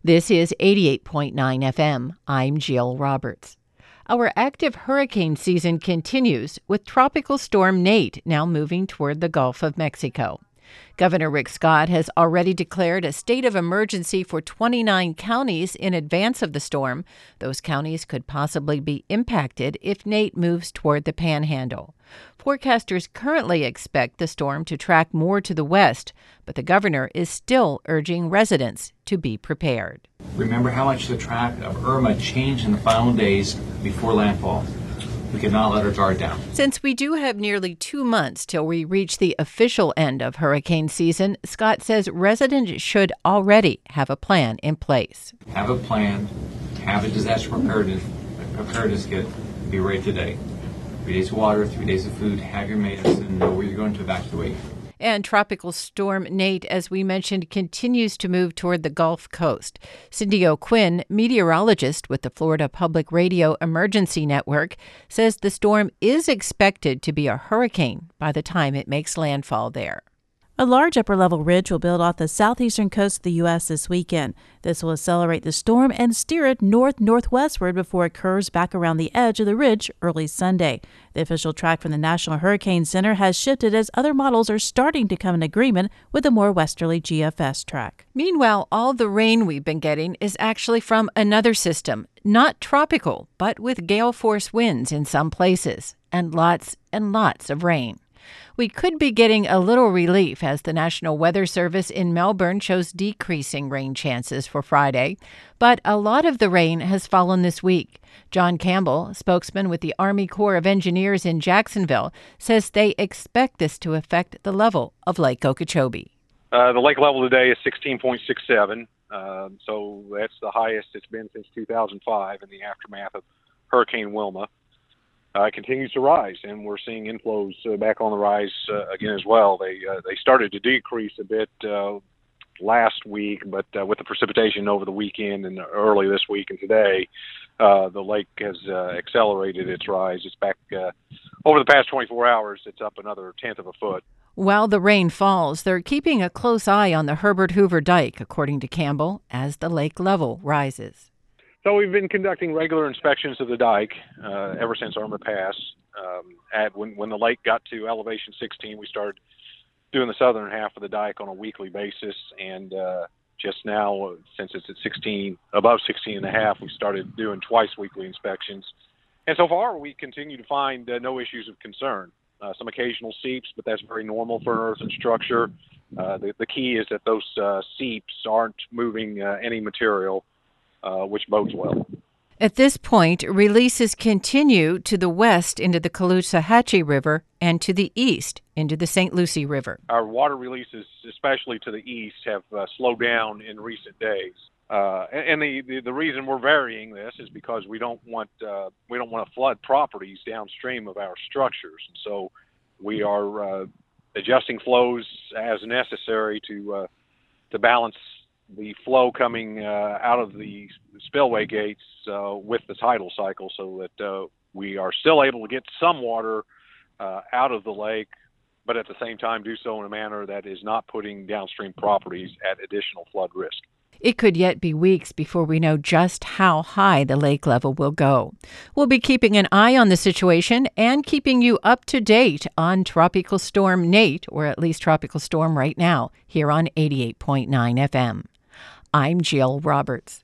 This is 88.9 FM. I'm Jill Roberts. Our active hurricane season continues with Tropical Storm Nate now moving toward the Gulf of Mexico. Governor Rick Scott has already declared a state of emergency for 29 counties in advance of the storm. Those counties could possibly be impacted if Nate moves toward the Panhandle. Forecasters currently expect the storm to track more to the west, but the governor is still urging residents to be prepared. Remember how much the track of Irma changed in the final days before landfall. We cannot let our guard down. Since we do have nearly 2 months till we reach the official end of hurricane season, Scott says residents should already have a plan in place. Have a plan, have a disaster preparedness kit, be ready today. 3 days of water, 3 days of food, have your medicine, know where you're going to evacuate. And Tropical Storm Nate, as we mentioned, continues to move toward the Gulf Coast. Cindy O'Quinn, meteorologist with the Florida Public Radio Emergency Network, says the storm is expected to be a hurricane by the time it makes landfall there. A large upper-level ridge will build off the southeastern coast of the U.S. this weekend. This will accelerate the storm and steer it north-northwestward before it curves back around the edge of the ridge early Sunday. The official track from the National Hurricane Center has shifted as other models are starting to come in agreement with a more westerly GFS track. Meanwhile, all the rain we've been getting is actually from another system, not tropical, but with gale-force winds in some places, and lots of rain. We could be getting a little relief as the National Weather Service in Melbourne shows decreasing rain chances for Friday, but a lot of the rain has fallen this week. John Campbell, spokesman with the Army Corps of Engineers in Jacksonville, says they expect this to affect the level of Lake Okeechobee. The lake level today is 16.67, so that's the highest it's been since 2005 in the aftermath of Hurricane Wilma. It continues to rise, and we're seeing inflows back on the rise again as well. They started to decrease a bit last week, but with the precipitation over the weekend and early this week and today, the lake has accelerated its rise. It's back over the past 24 hours. It's up another tenth of a foot. While the rain falls, they're keeping a close eye on the Herbert Hoover Dike, according to Campbell, as the lake level rises. So we've been conducting regular inspections of the dike ever since Irma passed. When the lake got to elevation 16, we started doing the southern half of the dike on a weekly basis, and just now, since it's at 16, above 16 and a half, we started doing twice weekly inspections. And so far, we continue to find no issues of concern. Some occasional seeps, but that's very normal for an earthen structure. The key is that those seeps aren't moving any material, which bodes well. At this point, releases continue to the west into the Caloosahatchee River and to the east into the St. Lucie River. Our water releases, especially to the east, have slowed down in recent days. And the reason we're varying this is because we don't want to flood properties downstream of our structures, and so we are adjusting flows as necessary to balance the flow coming out of the spillway gates with the tidal cycle, so that we are still able to get some water out of the lake, but at the same time do so in a manner that is not putting downstream properties at additional flood risk. It could yet be weeks before we know just how high the lake level will go. We'll be keeping an eye on the situation and keeping you up to date on Tropical Storm Nate, or at least Tropical Storm right now, here on 88.9 FM. I'm Jill Roberts.